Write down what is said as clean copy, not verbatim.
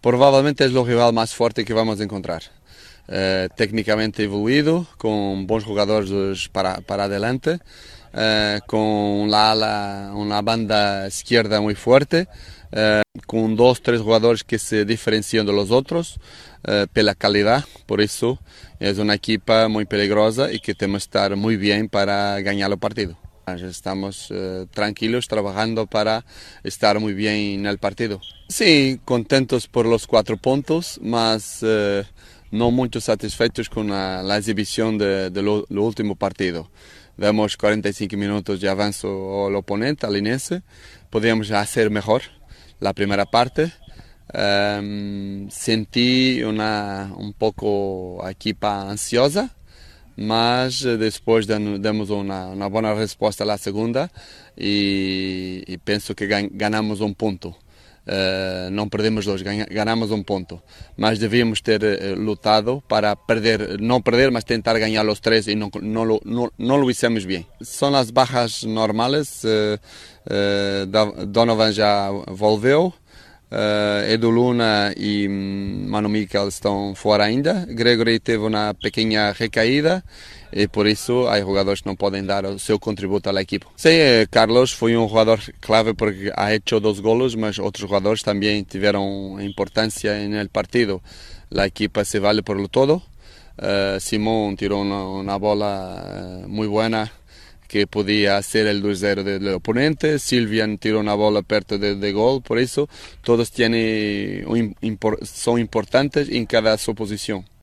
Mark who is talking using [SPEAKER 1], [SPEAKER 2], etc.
[SPEAKER 1] Provavelmente es el rival más fuerte que vamos a encontrar. Técnicamente evoluído, con bons jugadores para adelante, con una banda izquierda muy fuerte, con dos, tres jugadores que se diferencian de los otros pela calidad. Por eso es una equipa muy peligrosa y que tenemos que estar muy bien para ganar el partido. Estamos tranquilos trabajando para estar muy bien en el partido. Sí, contentos por los 4 puntos, mas no muy satisfechos con la exhibición de lo último partido. Damos 45 minutos de avanzo al oponente, al Linense. Podíamos hacer mejor la primera parte. Sentí un poco a equipa ansiosa, mas depois damos uma boa resposta à segunda e penso que ganhamos ponto. Não perdemos dois, ganhamos ponto. Mas devíamos ter lutado para perder, não perder, mas tentar ganhar os três e não lo hicimos bem. São as bajas normais, Donovan já volveu. Edu Luna e Manu Mikel estão fora ainda. Gregory teve uma pequena recaída e por isso há jogadores que não podem dar o seu contributo à equipe. Sim, Carlos foi jogador clave porque ha hecho 2 golos, mas outros jogadores também tiveram importância no partido. A equipa se vale por todo. Simón tirou uma bola muito boa que podía ser el 2-0 del oponente. Silvian tiró una bola perto de gol, por eso todos son importantes en cada su posición.